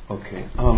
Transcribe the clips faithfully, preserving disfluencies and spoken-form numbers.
Okay. Um,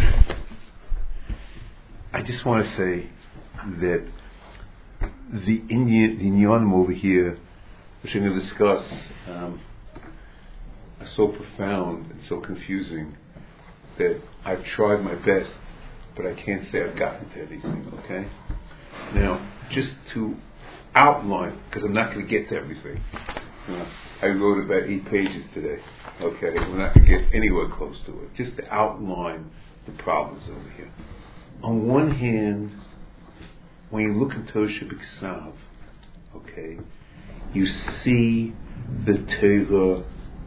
I just want to say that the Indian, the Inyanim over here, which I'm going to discuss, um, are so profound and so confusing that I've tried my best, but I can't say I've gotten to everything. Okay. Now, just to outline, because I'm not going to get to everything. You know, I wrote about eight pages today. Okay, we're not going to get anywhere close to it. Just to outline the problems over here. On one hand, when you look at Torah Shebiksav, okay, you see the Torah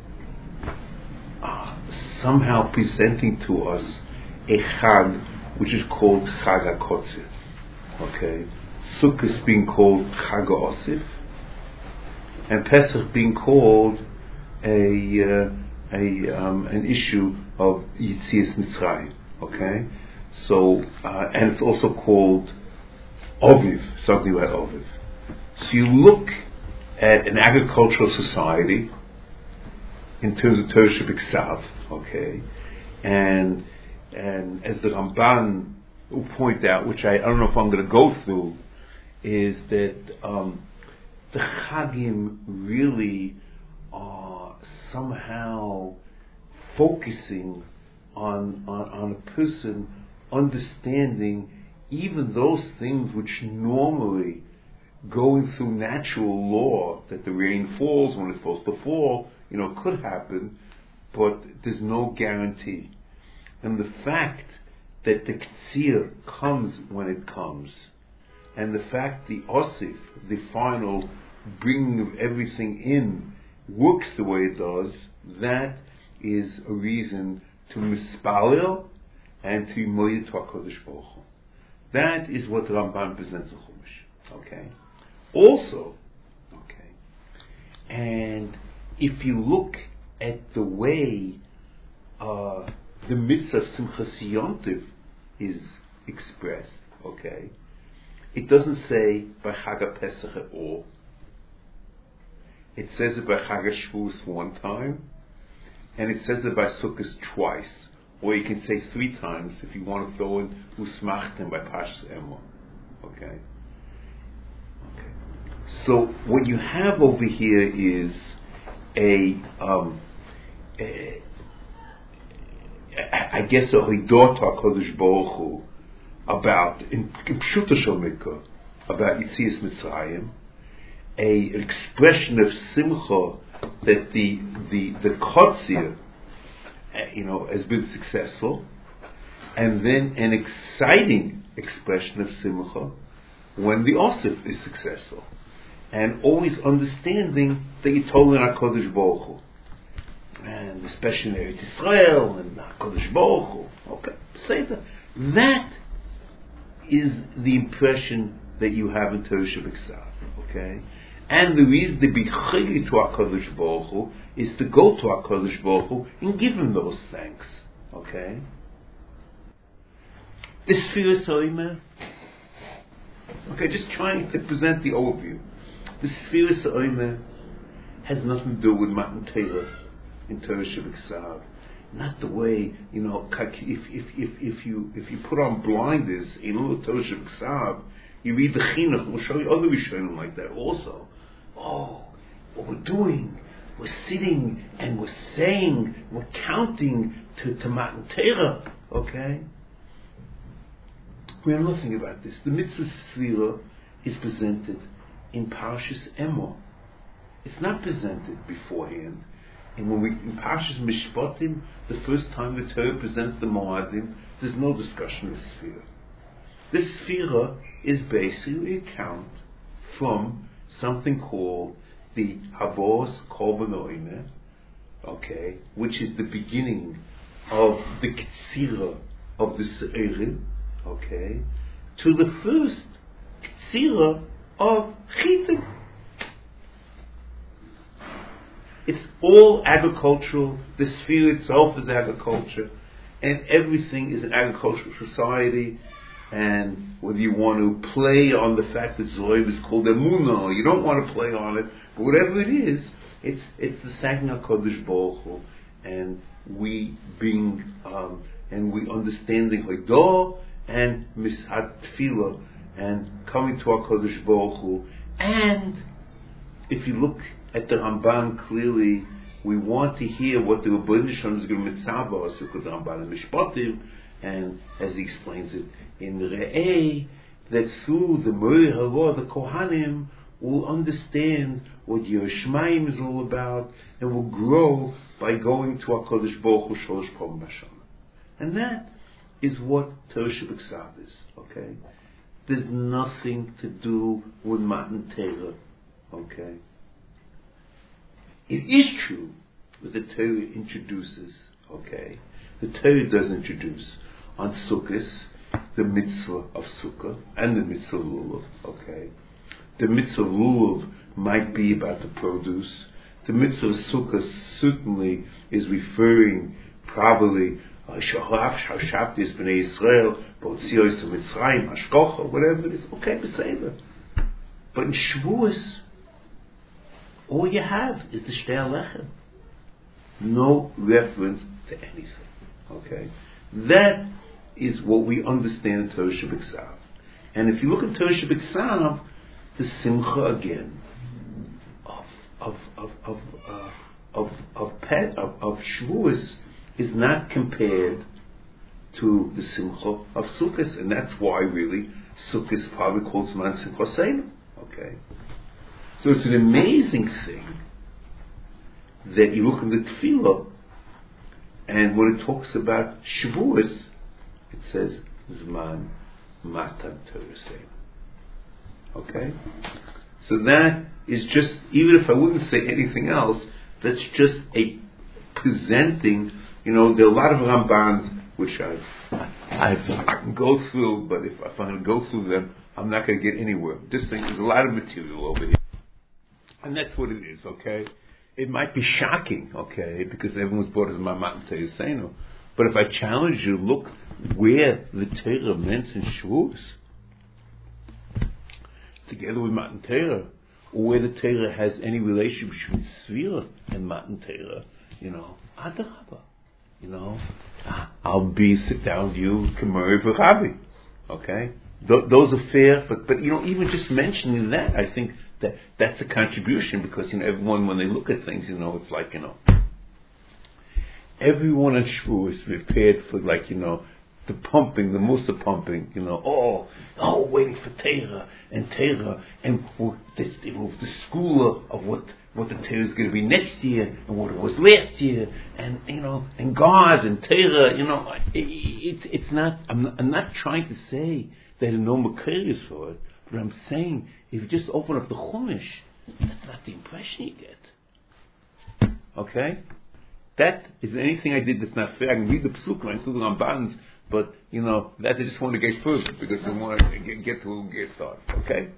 uh, somehow presenting to us a Chag which is called Chag HaKotzir. Okay, Sukkot being called Chag HaOsif, and Pesach being called a uh, a um, an issue of Yitzias Mitzrayim. Okay, so uh, and it's also called Oviv, something like Oviv. So you look at an agricultural society in terms of Torah Shebiksav, okay, and and as the Ramban will point out, which I, I don't know if I'm going to go through, is that um, the Chagim really are somehow focusing on, on on a person understanding even those things which normally, going through natural law, that the rain falls when it's supposed to fall, you know, could happen, but there's no guarantee. And the fact that the Ktsir comes when it comes, and the fact the Osif, the final bringing of everything in, works the way it does, that is a reason to mispalel and to moed to HaKadosh Baruch Hu. That is what Ramban presents in Chumash. Okay. Also, okay, and if you look at the way uh, the mitzvah of Simchas Yontiv is expressed, okay, it doesn't say by Chag HaPesach at all. It says it by Chag HaShavuos one time, and it says it by Sukkot twice, or you can say three times if you want to throw in Usmachtem by Pashas Emor. Okay. Okay. So what you have over here is a, um, a I guess a Hidot HaKadosh Baruch Hu about in Pshuto Shel Mikra about Yitzias Mitzrayim, a expression of simcha that the the the Kotzir, you know, has been successful, and then an exciting expression of simcha when the Osif is successful, and always understanding that you're totally not Kodesh Baruch Hu, and especially in Eretz Yisrael and Kodesh Baruch Hu. Okay, say that. That is the impression that you have in Torah Shebiksav. Okay. And the reason to be chigi to HaKadosh Baruch Hu is to go to HaKadosh Baruch Hu and give him those thanks. Okay? The Sfiras HaOmer. Okay, just trying to present the overview. The Sfiras HaOmer has nothing to do with Matan Torah in Torah Shebiksav. Not the way, you know, if if if if you if you put on blinders in Torah Shebiksav, you read the Chinuch, we'll show you other Rishonim like that also. Oh, what we're doing, we're sitting and we're saying, we're counting to, to Matan Torah, okay? We know nothing about this. The Mitzvah Sfira is presented in Parshas Emor. It's not presented beforehand. And when we, in Parshas Mishpatim, the first time the Torah presents the Moadim, there's no discussion of Sfira. The Sfira is basically a count from something called the Havos Korban Omer, okay, which is the beginning of the Ktsira of the Se'erim, okay, to the first Ktsira of Chitim. It's all agricultural. The Sfira itself is agriculture, and everything is an agricultural society. And whether you want to play on the fact that Zohar is called Emunah, you don't want to play on it, but whatever it is, it's it's the thanking HaKadosh Baruch Hu, and we being um, and we understanding Hodah and Mishat Tefillah and coming to our Kodesh Baruch Hu. And if you look at the Ramban clearly, we want to hear what the Rebbeinu Shalom is going to mitzvah us, the Ramban and Mishpatim, and as he explains it in Re'eh, that through the Moreh Hara, the Kohanim will understand what Yerushalayim is all about, and will grow by going to our Kodesh Baruch Hu Sholosh Pom Bashana. And that is what Torah Shebeksav is. Okay, there's nothing to do with Matan Torah. Okay, it is true that the Torah introduces. Okay, the Torah does introduce on Sukkot the mitzvah of Sukkah and the mitzvah of Lulav. Okay, the mitzvah of Lulav might be about the produce. The mitzvah of Sukkah certainly is referring probably Shahaf, Shashaptis, Bnei Yisrael, Botzios of Mitzrayim, Hashkocha, whatever it is. Okay, Beseder. But in Shavuos, all you have is the Shtei Alechem. No reference to anything. Okay? That is what we understand in Torah Shebeksav. And if you look at Torah Shebeksav, the Simcha again of of of of uh, of of pet of, of Shavuos is not compared to the Simcha of Sukkot, and that's why really Sukkot is probably called Zman Simcha Seinu. Okay, so it's an amazing thing that you look in the Tefillah, and when it talks about Shavuos, it says Zman Matan Torah Seinu. Okay, so that is just, even if I wouldn't say anything else, that's just a presenting. You know, there are a lot of Rambans which I've, I've, I can go through, but if, if I'm going to go through them, I'm not going to get anywhere. This thing, there's a lot of material over here. And that's what it is, okay? It might be shocking, okay, because everyone's brought as Matan Torah Seinu. But if I challenge you to look where the Torah mentions Shavuos, together with Matan Torah, or where the Torah has any relationship between Svirah and Matan Torah, you know, Adarabah. You know, I'll be sit down with you, Kamari V'Chavi. Okay, Th- those are fair, but but you know, even just mentioning that, I think that that's a contribution, because you know, everyone when they look at things, you know, it's like, you know, everyone on Shavuos is prepared for, like, you know, the pumping, the Musa pumping, you know, oh, oh, waiting for Torah and Torah and well, the, the school of what. what the Torah is going to be next year, and what it was last year, and you know, and God and Torah, you know, it, it, it's not. I'm not, I'm not trying to say that there are no makarios for it, but I'm saying if you just open up the Chumash, that's not the impression you get. Okay, that is anything I did that's not fair. I can read the Pesukim, I can the Rambans, but you know, that I just want to get further because I want to get, get to get started. Okay.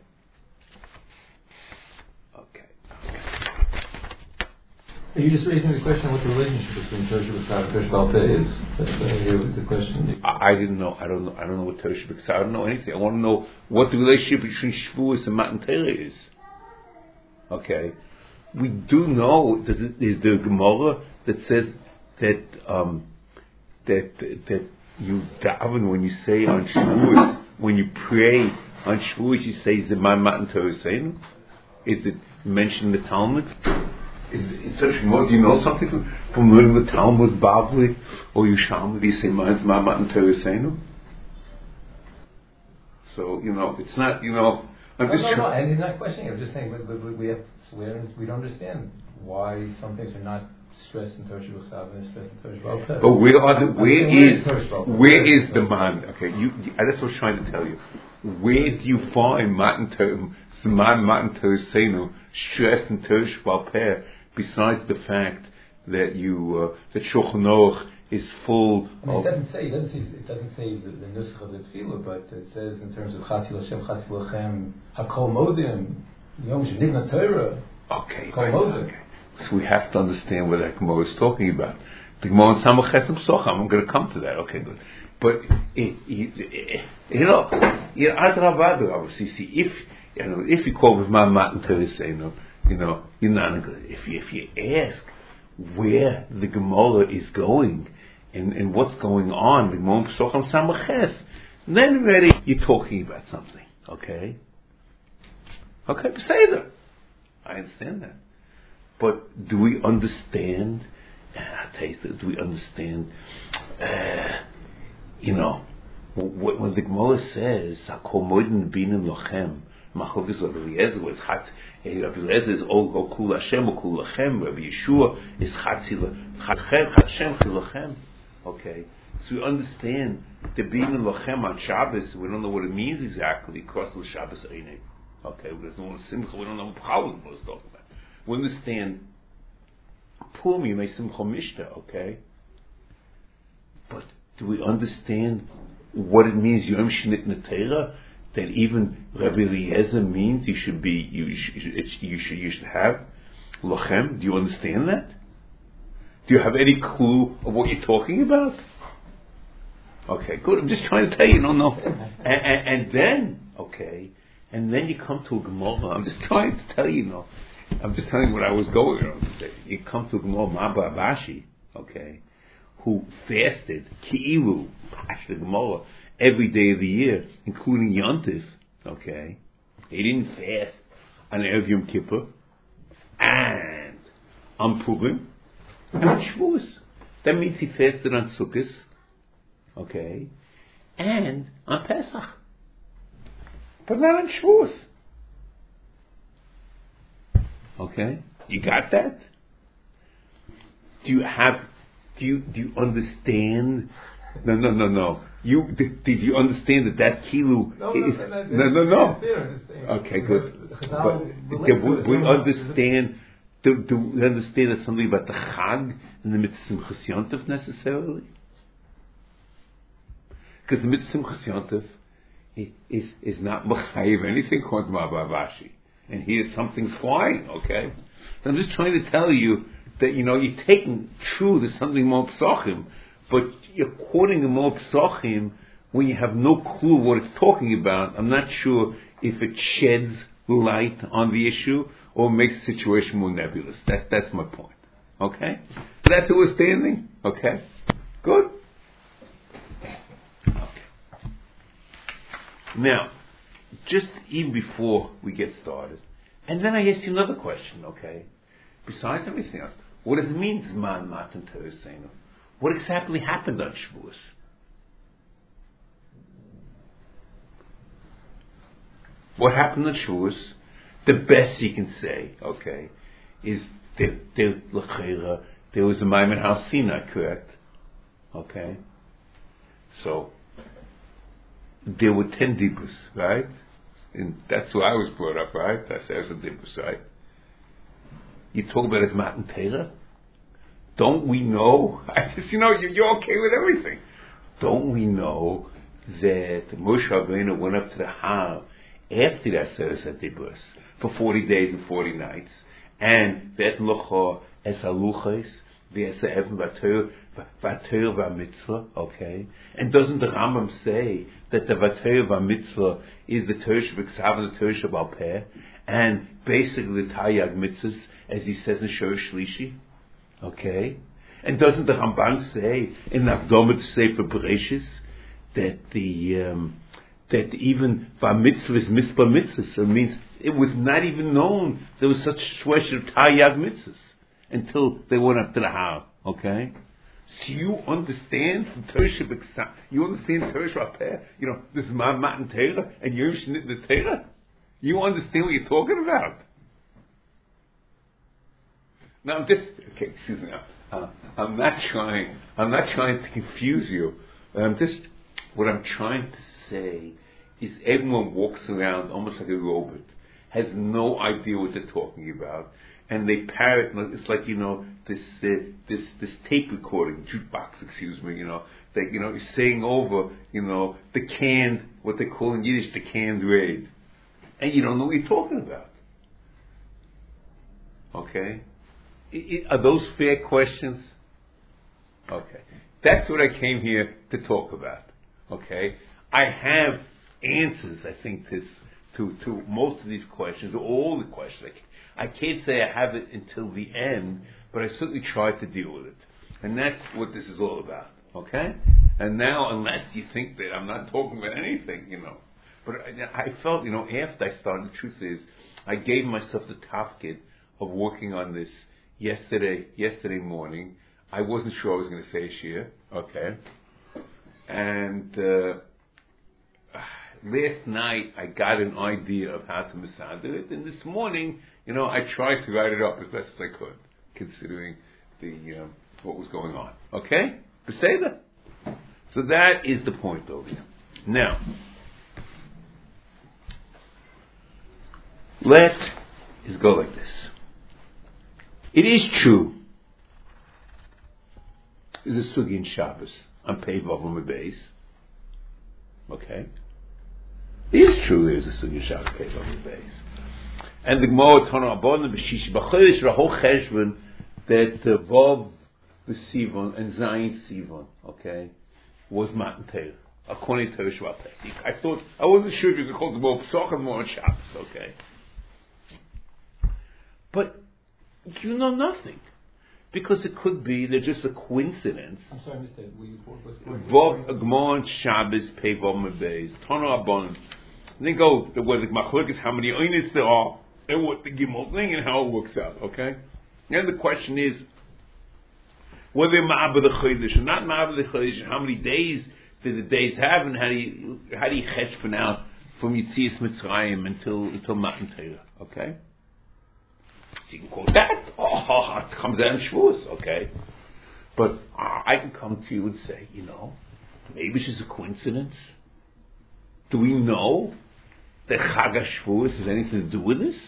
Are you just raising the question of what the relationship between Torah Shebeksav and Torah Shebal Peh is? That's uh, the question. I, I didn't know. I don't know. I don't know what Torah Shebeksav. I don't know anything. I want to know what the relationship between Shavuos and Matan Torah is. Okay, we do know. There's, there's the Gemara that says that um, that that you daven when you say on Shavuos, when you pray on Shavuos, you say Zman Matan Torah Seinu. Is it mentioned in the Talmud? Is it such more? Do you know something from, from learning the Talmud, Bavli, or Yushalmi? Do you say Zman Matan Torah Seinu? So you know, it's not. You know, I'm no, just. No, no, trying. and I'm not questioning. I'm just saying, but, but, but we have we we don't understand why some things are not stressed in Torah Shebeksav and stressed in Torah Shebal Peh. But where are the? Where I mean, is? where Where is is the man? Okay, you. you that's what I was trying to tell you. Where do you find Matan Torah, Zman Matan Torah Seinu, stressed in Torah Shebal Peh? Besides the fact that you uh, that Shulchan Aruch is full I mean, of. it doesn't say. It doesn't say. It doesn't say the, the nusach of the tefillah, but it says in terms of Chatzil Hashem, Chatzil Lachem, Hakol Modim, Yom Shenigna Torah. Okay, Kol right, Modim. okay. So we have to understand what that Gemara is talking about. The Gemara in Samach Chesed Psochim. I'm going to come to that. Okay, good. But it, it, you know, you know, Adrab Adrab. See, see, if you know, if you call with my Matan Torah Seinu, you know, you're not good. If you, if you ask, where the Gemara is going and, and what's going on, the Gemara Pesachim Samaches, then already you're talking about something, okay? Okay, Beseder. I understand that. But do we understand, I'll tell you, do we understand, uh, you know, when, when the Gemara says, Hakol Moedin Binin Lochem, Machlokes Rabbi Eliezer was Chat, Rabbi Eliezer is Ol Kul Hashem, Ol Kul Lachem, Rabbi Yeshua is Chatzi Lachem, Chat Shem Lachem. Okay, so we understand the Binin Lachem on Shabbos, we don't know what it means exactly, because of the Shabbos Einei. Okay, there's no one Simcha, we don't know how we're supposed to talk about. We understand Purim Yemei Simcha Mishta, okay? But do we understand what it means Yom Shnit Netera? That even Rabbi Eliezer means you should be you should, you should you should have Lochem. Do you understand that? Do you have any clue of what you're talking about? Okay, good. I'm just trying to tell you. No, no. And, and, and then, okay, and then you come to a Gemara. I'm just trying to tell you. No, I'm just telling you what I was going on today. You come to a Gemara, Mabba Abashi, okay, who fasted Ki'ilu, Pash the Gemara, every day of the year, including Yontif, okay? He didn't fast on Erev Yom Kippur, and on Purim, and on Shavuos. That means he fasted on Sukkot, okay, and on Pesach, but not on Shavuos. Okay? You got that? Do you have, do you, do you understand? No, no, no, no. You did, did you understand that that kilu no, is no, no, no, no, no. no. Okay, good. But do we, we understand. Do, do we understand that something about the Chag and the Mitzvah Simchas Yontif necessarily? Because the Mitzvah Simchas Yontif is is not mechayiv anything according to Mabavashi, and here something's flying. Okay, so I'm just trying to tell you that you know you're taking true. There's something more psachim. But you're quoting the more psachim when you have no clue what it's talking about. I'm not sure if it sheds light on the issue or makes the situation more nebulous. That, that's my point. Okay? So that's who we're standing? Okay? Good? Okay. Now, just even before we get started, and then I ask you another question, okay? Besides everything else, what does it mean, Zman Matan Torah Seinu? What exactly happened on Shavuos? What happened on Shavuos? The best you can say, okay, is there, there, there was a Maimon Har Sinai, correct? Okay? So, there were ten dibus, right? And that's who I was brought up, right? That's as a dibus, right? You talk about his Matan Torah? Don't we know? I just, you know, you're, you're okay with everything. Don't we know that Moshe Rabbeinu went up to the Har after that Seres HaDibros for forty days and forty nights, and that Locha es Haluchos, v'es Ha'evan v'Torah v'Torah v'Mitzvah, okay? And doesn't the Rambam say that the v'Torah v'Mitzvah is the Torah Sheb'Ksav and the Torah Sheb'al Peh, and basically the Taryag Mitzvahs, as he says in Shor Shlishi? Okay, and doesn't the Ramban say in Avdomet Sefer Bereshis that the um, that even Bar Mitzvah is Mitzvah Mitzvahs? So it means it was not even known there was such a question of Taryag Mitzvahs until they went up to the Har. Okay, so you understand from Torah Sheb'Ksav, you understand Torah Sheb'al Peh. You know this is my Matan Torah and Yom Shnit Netera. You understand what you're talking about. Now, I'm just okay. Excuse me. Uh, I'm not trying. I'm not trying to confuse you. I'm just. What I'm trying to say is, everyone walks around almost like a robot, has no idea what they're talking about, and they parrot. It's like you know this uh, this this tape recording jukebox. Excuse me. You know that you know is saying over you know the canned what they call in Yiddish the canned raid, and you don't know what you're talking about. Okay. Are those fair questions? Okay. That's what I came here to talk about. Okay. I have answers, I think, to, to, to most of these questions, or all the questions. I can't say I have it until the end, but but I certainly tried to deal with it. And that's what this is all about, okay? And now, unless you think that I'm not talking about anything, you know. But I, I felt, you know, after I started, the truth is, I gave myself the tafkid of working on this yesterday, yesterday morning. I wasn't sure I was going to say a shir, okay? And uh, last night, I got an idea of how to masader it, and this morning, you know, I tried to write it up as best as I could, considering the um, what was going on. Okay? Beseda? So that is the point over here. Now, let us go like this. It is true. There's a sugi in Shabbos on Pei Vav Amud Beis. Okay? It is true there's a sugi in Shabbos on Pei Vav Amud Beis. And the Gemara Tana Abon B'Shishi B'Chodesh Rahol Cheshvan that uh, Vav the Sivon and Zayin Sivon, okay, was Matan Torah, according to Shvat Pesach. I thought, I wasn't sure if you could call the Vav Pesach and more on Shabbos, okay. But you know nothing. Because it could be, they're just a coincidence. I'm sorry, Mister Will you Vav Agmon Shabbos Pei Vav Amud Beis Tana Abon. Then go where the machlok is how many oinis there are and what the gimel thing and how it works out. Okay. Then the question is whether ma'abed the chodesh or not ma'abed the chodesh. How many days do the days have, and how do you how do you cheshbon out from Yitzias Mitzrayim until until Matan Torah? Okay. So you can quote that. Oh, it comes out in Shavuos. Okay. But uh, I can come to you and say, you know, maybe it's just a coincidence. Do we know that Chag HaShavuos has anything to do with this?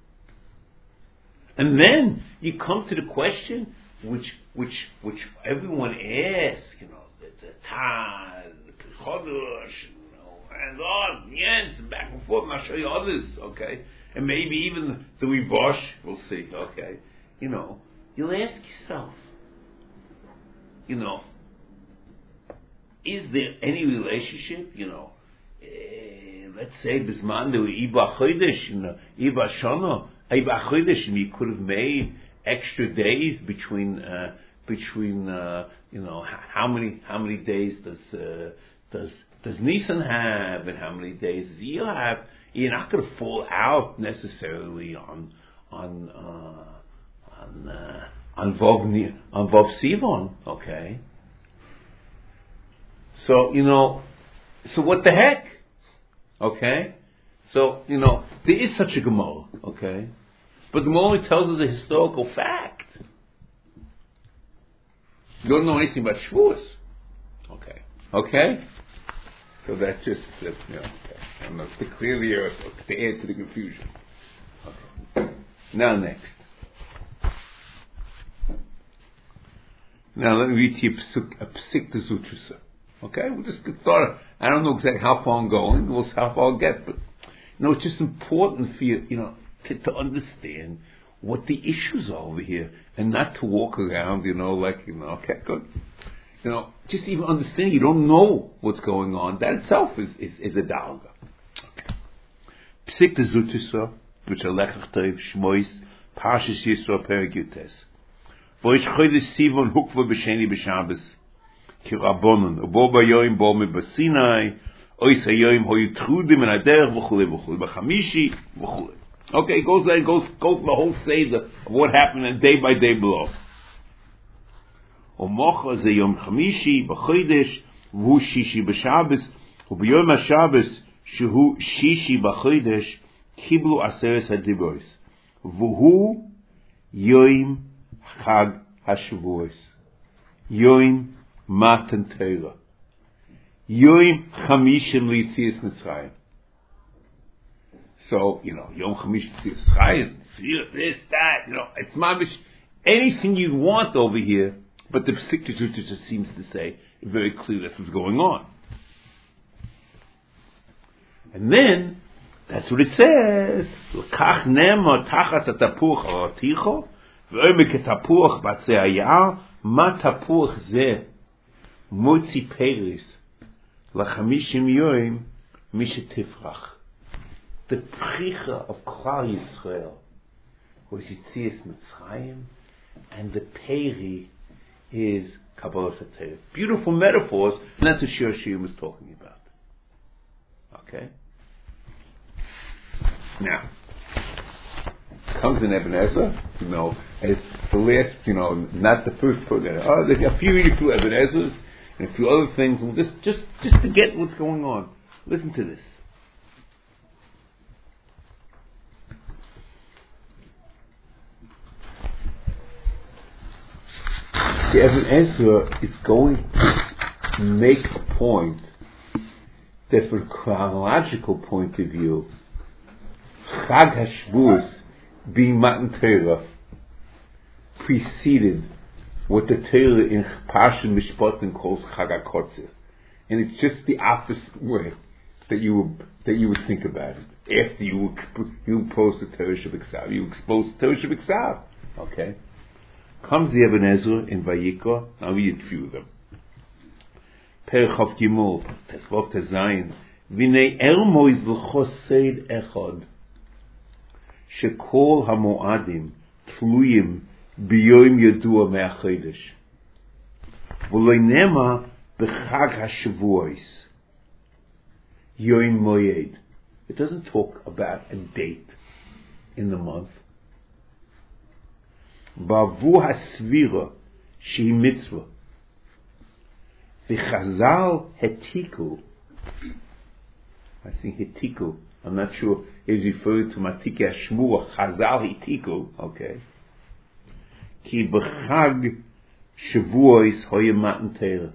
And then you come to the question which which which everyone asks, you know, the, the Taz, the Chodesh, you know, and all, yes, back and forth, and I'll show you others, okay? And maybe even the Rivosh, we'll see, okay? You know, you'll ask yourself, you know, is there any relationship, you know, uh, let's say, Bisman, there were Iba Chodesh, you know, Iba Shana, Iba Chodesh, and you could have made extra days between, uh, between, uh, you know, how many, how many days does, uh, does, does Nisan have, and how many days does Iyar have? You're not going to fall out necessarily on, on, uh, on, uh, on Vav, on Vav Sivon, okay? So, you know, so what the heck? Okay? So, you know, there is such a Gemara, okay? But the Gemara only tells us a historical fact. You don't know anything about Shavuos. Okay. Okay? So that's just, that, you know, okay. I'm not to clear the earth, to add to the confusion. Okay. Now next. Now let me read to you a Psik to Zutrasa. Okay? We'll just get started. I don't know exactly how far I'm going. We'll see how far I'll get. But, you know, it's just important for you, you know, to, to understand what the issues are over here. And not to walk around, you know, like, you know, okay, good. You know, just even understanding you don't know what's going on. That itself is, is, is a dalga. Okay. Psik to Zutrasa, which are Lechach Tov, Shmois, Parshas Yisro, Perek Yutes. Voish Chodesh Sivon Hukva B'Sheni B'Shabbos. Kirabonon, Bo Bayoim Bo Mebasinai, Ois Hayoim Hoyutrudim and Aderech v'chule v'chule, B'Chamishi v'chule. Okay, it goes there, it goes, goes the whole seder of what happened day by day below. Omocha ze Yom Chamishi b'Chodesh, V'hu Shishi b'Shabbos, U'B'Yom HaShabbos, Shehu Shishi b'Chodesh, Kiblu Aseres HaDiboros, V'hu Yoim Chag HaShavuos, Yoim Matan Torah, Yom Chamishim L'Yitzias Mitzrayim. So, you know, Yom Chamishim L'Yitzias Mitzrayim, this, that, you know, it's mamish, anything you want over here, but the Psik to Zutrasa seems to say very clearly that's what's going on. And then, that's what it says, L'kach nema tachas atapuch araticho, v'omek etapuch batzei hayar, ma tapuch zeh, Motzi Peris, Lachamishim Yoim, Mishetifrach. The pricha of Klal Yisrael was Yitzias Mitzrayim, and the Peri is Kabbalah Satayah. Beautiful metaphors, and that's what Shir Shirim was talking about. Okay? Now, comes in Ibn Ezra, you know, as the last, you know, not the first program. Oh, there's a few, a few Ibn Ezras and a few other things. Just, just, just to get what's going on. Listen to this. The Ibn Ezra is going to make a point that, from a chronological point of view, Chag HaShavuos, being Matan Torah, preceded what the Torah in Parshat Mishpatim calls Chag HaKotzeh, and it's just the opposite way that you would, that you would think about it. After you you impose the Torah Shabbat, you expose the Torah Shabbat. Okay, comes the Ibn Ezra in Vayikra. I'll read a few of them. Perek Chav Gimel, Tesvav Tezayin, V'nei Elmoiz l'choseid echad. שכל המועדים תלויים ביום ידוע מהחידש ולא נאמר בחג השבועס יום מועד. It doesn't talk about a date in the month. בעבור הסבירה שהיא מצווה וחז"ל התיקו, I think התיקו, I'm not sure he's referring to Matike Ashmua, Chazal Hitiku, okay. Ki b'chag Shavuos hoye Matan Torah.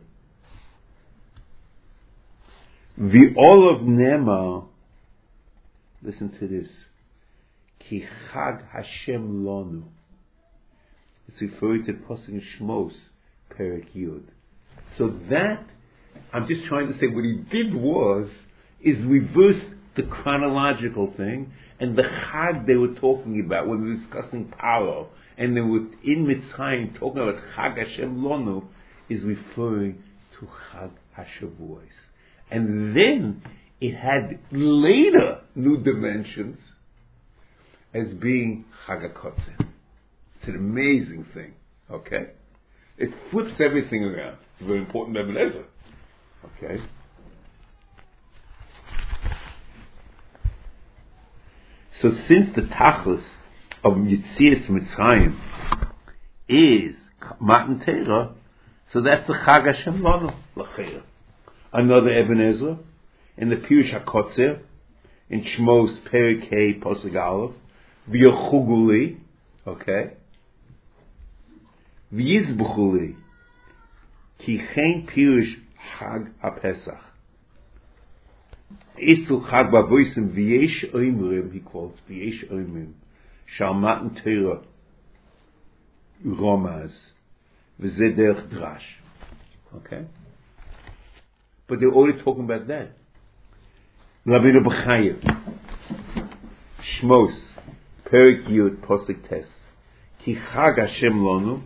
V'olav nema, listen to this, Ki Chag Hashem Lonu. It's referring to the Pasuk in Shmos, Perek Yud. So that, I'm just trying to say what he did was, is reverse the chronological thing, and the Chag they were talking about when they were discussing Paro, and they were in Mitzrayim talking about Chag Hashem Lonu, is referring to Chag HaShavuos. And then it had later new dimensions as being Chag HaKotzeh. It's an amazing thing, okay? It flips everything around. It's very important to Ibn Ezra, okay? So since the tachlis of Yitzias Mitzrayim is Matan Torah, so that's the Chag Hashem Lanu l'cheira. Another Ibn Ezra in the Pirush HaKotzer in Shmos Perek Hey Pasuk Aleph v'yochuguli, okay, v'yizbuchuli ki chen Pirush Chag HaPesach. Isu Chag Bavoisim v'yesh oimrim, he quotes, v'yesh oimrim, shal Matan Torah uromaz, v'zeh derech drash. Okay? But they're already talking about that. Rabbeinu B'chayev, Shmos, Perek Yud, Posik Tes, Ki Chag Hashem Lonu,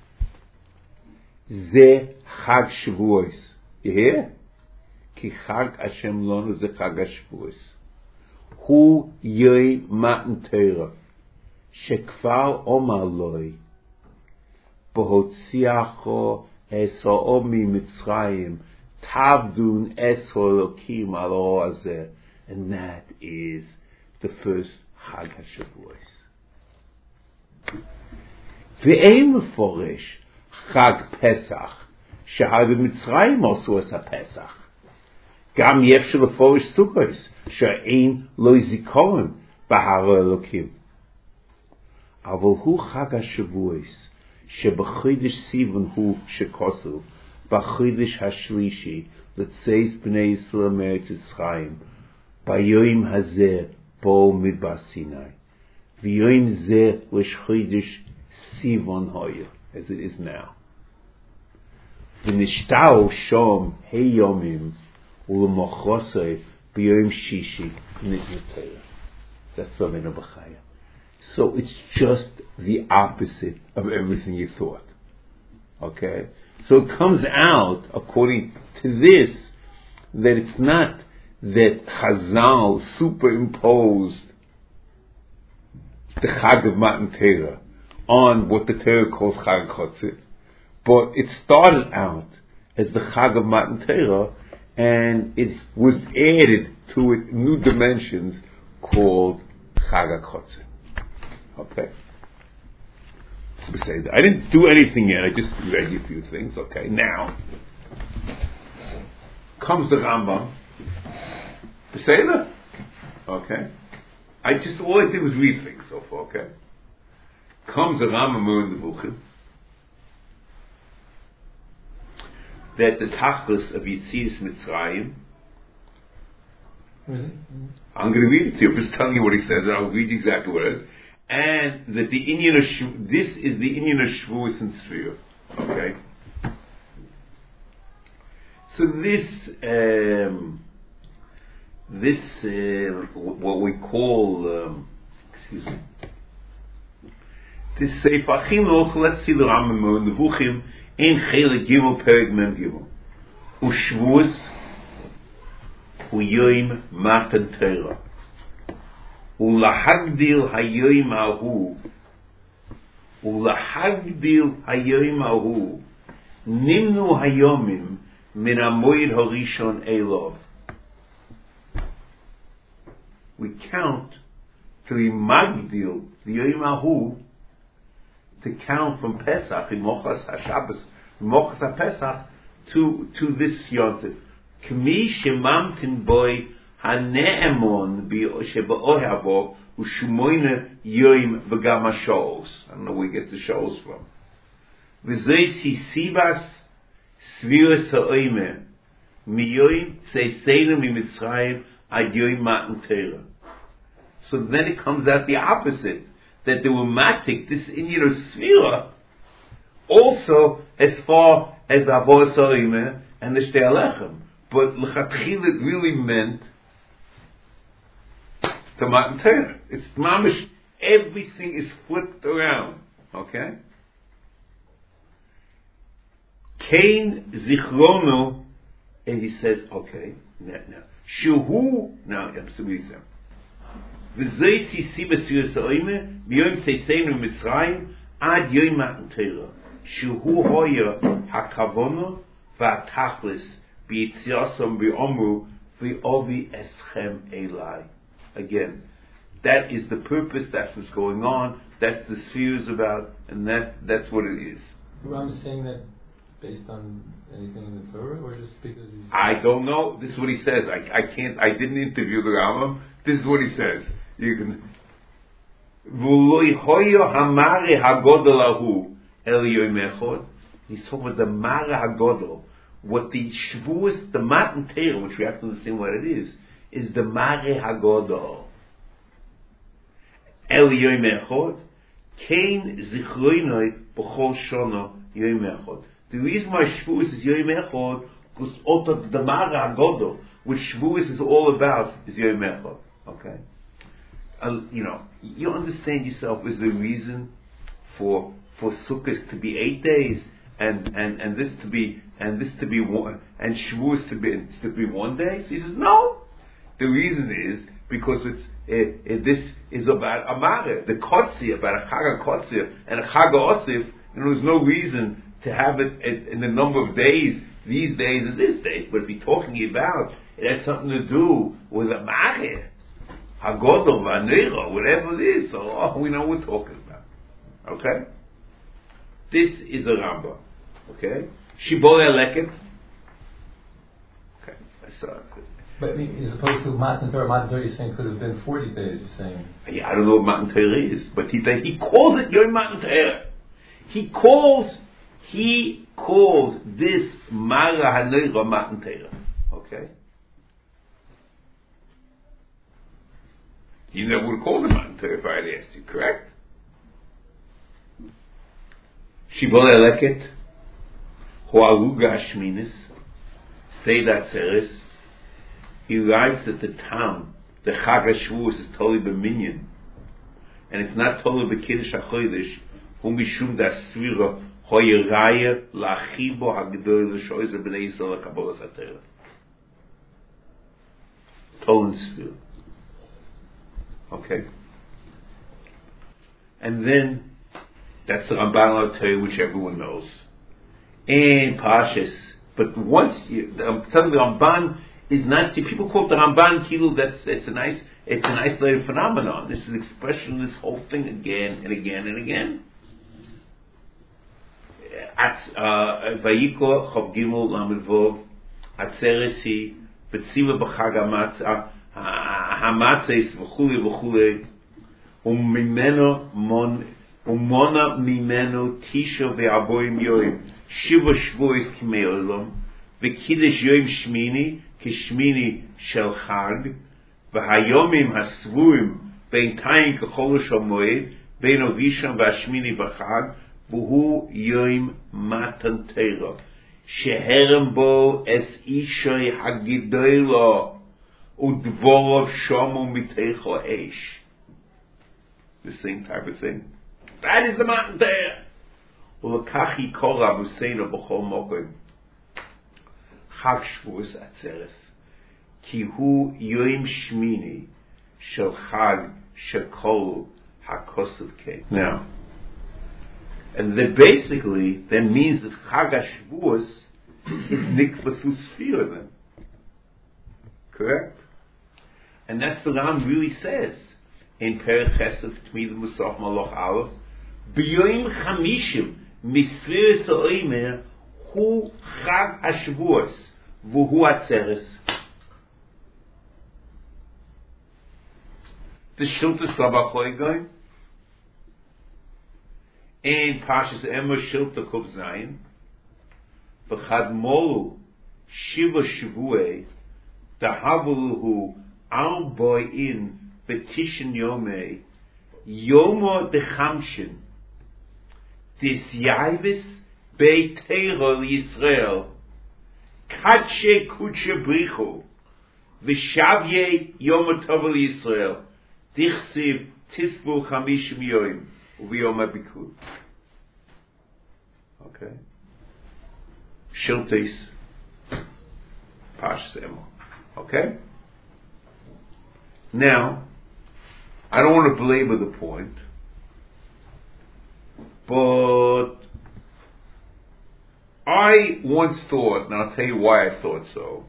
Zeh Chag Shavuos. You hear? Ki Chag Hashem Lonu Zeh Chag HaShavuos. Hu Yoi Matan Torah, Shekvar Omar Loi, Behotziacho Esa'o Mi Mitzrayim, Tavdun Es Holokim Alo Azeh, and that is the first Chag HaShavuos. Ve'ein Meforesh Chag Pesach, Shehad Mitzrayim also as a Pesach. Gam Yefshel Meforesh Sukkos, She'ein Lo Zikaron Bahar Elokim. Avol Hu Chag HaShavuos, Shebechodesh Sivan Hu Shekosu, B'chodesh Hashlishi, L'tzeis Bnei Yisrael Meretz Yisrael, B'yoyim Hazeh Bo Midbar Sinai, V'yoyim Zeh L'shchodesh Sivan Hoya, as it is now. V'nishtau Shom Hey Yomim U'L'mochosei B'yoyim Shishi Nitna Torah. That's Rabbeinu B'chayev. So it's just the opposite of everything you thought. Okay? So it comes out, according to this, that it's not that Chazal superimposed the Chag of Matan Torah on what the Torah calls Chag HaKotzit, but it started out as the Chag of Matan Torah, and it was added to it new dimensions called Chag HaKotzit. Okay? So I didn't do anything yet, I just read you a few things. Okay, now comes the Rambam. Beseder? Okay. I just, all I did was read things so far, okay? Comes the Rambam in the Nevuchim that the Tachlis of Yetzias Mitzrayim. What is it? I'm going to read it to you. I'm just telling you what he says, and I'll read exactly what it is. And that the Inyan of Shvu, this is the Inyan of Shavuos and Tzviyah. Okay? So this, um, this, uh, what we call, um, excuse me, this Sefer Chinuch, let's see the Rambam in the Nevuchim, in Chelek Gimel Perek Mem Gimel. U'Shvuos u'Yom Matan Torah. U'Lahagdil Hayoim Ahu. U'Lahagdil Hayoim Ahu. Nimnu Hayomim Min HaMoed HaRishon Elov. We count to be Magdil the Yom Ahu, to count from Pesach in Mochas HaShabbos, Mochas HaPesach to to this Yontif. K'mi shemamtin boy hane'emon she'ba'ohavo u'shumoyne yoim v'gam ha'sholos. I don't know where he gets the sholos from. V'zei sisibas sviras ha'oime miyoim tzeisenu mimitzrayim ad yoim matan Torah. So then it comes out the opposite, that they were matik, this Inyan of Svira, also as far as the Avodas Ha'oimeh and the Shtei Alechem. But L'chatchil it really meant the Matan Torah. It's mamish, everything is flipped around. Okay? Kain Zichrono, and he says, okay, now, now, Shuhu, now, I'm sorry, V'zei sisi b'sviras ha'oimeh miyom tzeisenu mitzrayim ad yom matan Torah shehu hoya hakavono v'atachlis b'yitziasam b'omru v'ovi eschem elai. Again, that is the purpose, that's what's going on, that's the sphere is about, and that that's what it is. The Rambam is saying that based on anything in the Torah, or just because he's... I don't know. This is what he says. I, I can't, I didn't interview the Rambam. This is what he says. You can. He's talking about the Mara Hagodol. What the Shavuos, the Matan Torah, which we have to understand what it is, is the Mara Hagodol. El Yom Echad, Kain Zichroinoi B'chol Shana Yom Echad. The reason why Shavuos is Yom Echad, because also the Mara Hagodol, which Shavuos is all about, is Yom Echad. Okay? Uh, you know, you understand yourself is the reason for for Sukkot to be eight days and, and, and this to be and this to be one and Shavuos to be to be one day. So he says no. The reason is because it's uh, uh, this is about Amare, the Kotzi, about a Chag HaKotzir and a Chag HaOsif. And there's no reason to have it in, in the number of days these days and this days. But if you're talking about it has something to do with Amare, Hagodol, Vanera, whatever it is, so oh, we know what we're talking about. Okay? This is a Rambam. Okay? Shibbolei Leket. Okay, I saw it. But I mean, as opposed to Matan Torah, Matan Torah you're saying could have been forty days, you're saying. Yeah, I don't know what Matan Torah is, but he he calls it Yom Matan Torah. He calls, he calls this Mara HaNeira Matan Torah. Okay? You never would have called him Matan Torah if I had asked you, correct? Shibbolei Leket, Ho'aruga Ashminis, Seidat Seres. He writes that the town, the Chag HaShavuos, is totally b'minyan, and it's not totally b'kiddush HaChodesh, hu mishum da svira ho'yeraya la'achibo ha'gedol l'shoizer b'nei Yisrael ha'kabolas ha'terah. Tolan svira. Okay. And then That's the Ramban al Torah, which everyone knows. And Parshas. But once you, I'm telling you, the Ramban is not. People call it the Ramban Kilu. That's it's a nice, it's an isolated phenomenon. This is an expression of this whole thing again and again and again. At Vayikra Chav Gimel Lamed Vov Atzeresi Betziva B'Chag Hamatzah Hamatzes V'Chule V'Chule Umimeno Mon Umona Mimeno Tisha Ve'Aboyim Yoim Shiva Shvuos Kimei Olam V'Kiddush Yom Shmini Kishmini Shel Chag V'Hayomim Hasvuim Bein Tayin K'Chol Shamoed Bein Ovisham V'Ashmini B'Chag V'Hu Yom Matan Torah Sheherem Bo Es Ishay Hagidola Udvorov Shomu Mitecho Eish. The same type of thing. That is the Matan Torah. Ulakachi Korah Museino B'Chol Mokim Chag Shvuos Atzeres Ki Hu Yom Shmini Shel Chag Shekol HaKosav Kei. Now, and that basically that means that Chag HaShavuos is Nikvasu Sfira then. Correct? And that's the Ram really says in Perek Chesed Tmid Musaf Malach Aleph B'yoim Chamishim Misfiris Oimer Hu Chag HaShavuos V'hu Atzeres. The Shiltas Rabachoi going in Pashas Emor Shilta Kuf Zayin V'chad Molu Shiva Shavuei Dahavuluhu Al Boyin Betishin Yomei Yomo Dechamshin Dis Yaivis Bei Teiro Yisrael Katshe Kutshe Brichu V'Shavye Yomo Tov Yisrael Dichsiv Tisbu Chamishim Yoim Uviyom HaBikur. Okay. Shiltes Pashas Emor. Okay? Now, I don't want to belabor the point, but I once thought, and I'll tell you why I thought so,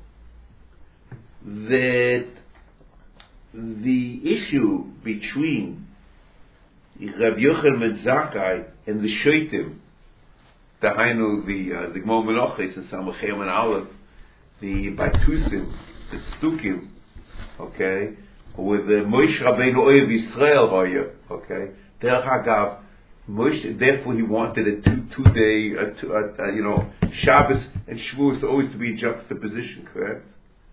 that the issue between Rabbi Yochanan ben Zakkai and the Shoitim, the Hainu, the uh, the Gmor Menachos and Samachem and Aleph, the Batusim, the Stukim, okay, with the Moshe Rabbeinu Oyev Yisrael Hoya, okay, Derech Hagav, Moshe, therefore he wanted a two two day, a two, uh, uh, you know, Shabbos and Shavuos always to be in juxtaposition, correct?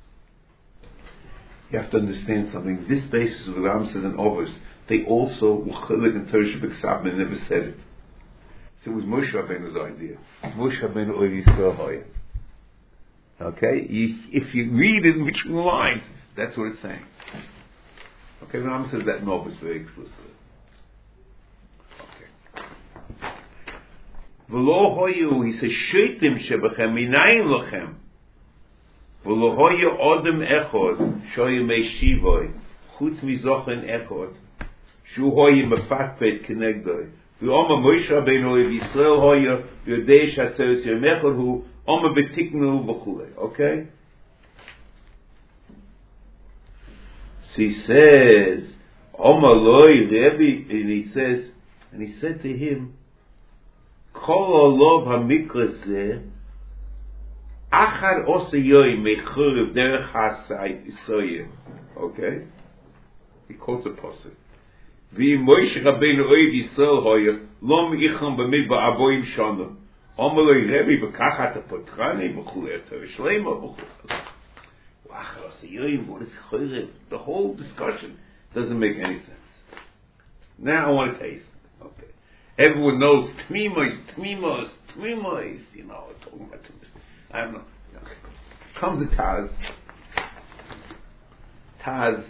You have to understand something. This basis of the Ram says in Ovos, they also were chilek and Torah Shabbat and never said it. So it was Moshe Rabbeinu's idea. Moshe Rabbeinu Oyev Yisrael Hoya. Okay, if you read it in between the lines, that's what it's saying. Okay, the Ram says that in Ovos very explicitly. Okay. V'lo hoyu, he says, Sheitim shebachem minayin lochem. V'lo hoyu odem echod, shoyu mei shivoi, chutz mizochen echod, shu hoyu mefatpet kenegdoi. V'oma Moshe Rabbeinu Oyev Yisrael hoyu, v'yodei shatzeres yom echod hu, oma betiknu v'chulei. Okay? So he says, Oma loy Rebbe, and he says, and he said to him, Kol olov hamikra zeh, achar osa yoy mechurev derech hasai isoyim. Okay? He quotes a pasuk. Vi Moshe Rabbeinu Oyev Yisrael hoya, lo meicham b'midbar aboyim shana. Oma loy Rebbe, v'kachat apotrani, v'chulei atar shlema, v'chulei. What is chorev? The whole discussion doesn't make any sense. Now I want to taste. Okay, everyone knows tmimos, tmimos, tmimos. You know, talking about tmimos. I don't know. Okay. Comes the Taz. Taz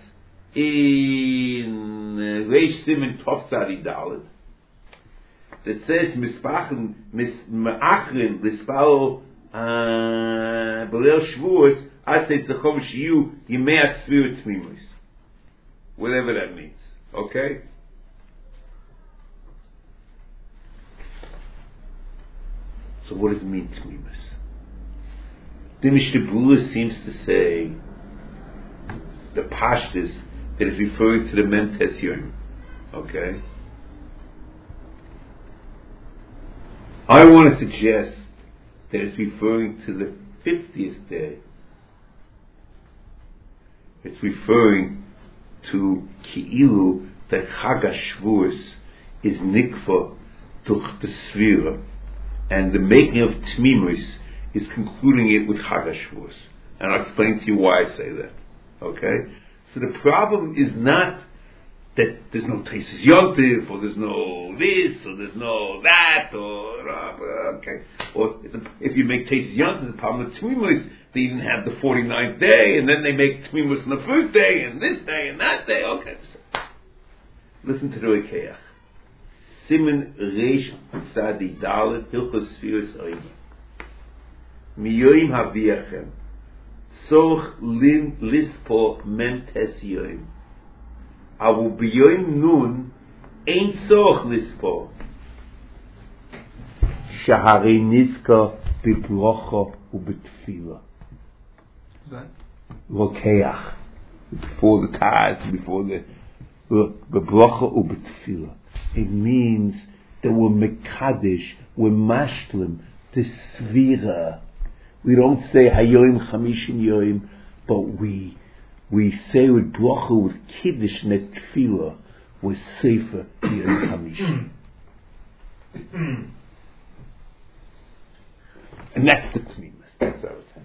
in Reish Siman Tov Tzadi Daled that says mispachen mismaachrin lispalo b'leil Shavuos. I'd say tzachom shiyu yimei asfiru tmimos, whatever that means. Okay. So what does it mean, Tmimus? The Mishnah Berurah seems to say the Pashtus that is referring to the Mem Tes Yom. Okay? I want to suggest that it's referring to the fiftieth day. It's referring to Ki'ilu that Chag HaShavuos is Nikva Tuch the Sfira, and the making of Tmimus is concluding it with Chag HaShavuos. And I'll explain to you why I say that. Okay? So the problem is not that there's no Tesis Yontif, or there's no this, or there's no that, or uh, okay. Or if you make Tesis Yontif, the problem with Tmimus, they even have the forty-ninth day, and then they make Tmimus on the first day, and this day, and that day. Okay. Listen to the Rekeach. Simen Reish Tzadi Dalet Hilchos Sfiras Oim. Miyoim Haviachem. Soch Lin Lispo Mem Tes Yoim. Avu Biyoim Nun Ein Soch Lispo. Shahari Niska Bibrocha Ubetfila. Rokeach. Before the Taz, before the Bibrocha Ubetfila. It means that we're Mekadesh, we're Mashlim, the Svira. We don't say Hayoim Chamishin Yoim, but we we say with Bracha, with Kiddush Net Tefillah, with Sefer Yoim Chamishin. And that's the Tmimus. That's what I was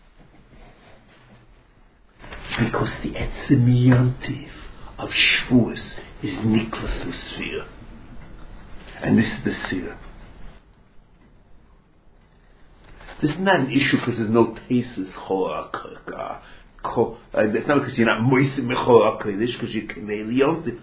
saying. Because the Etzem Yontiv of Shavuos is Nikla through Sfira. And this is the Sira. This is not an issue because there's no Tesis Chol HaKodesh. It's not because you're not Moisim Chol HaKodesh, because you're Knei Yontif.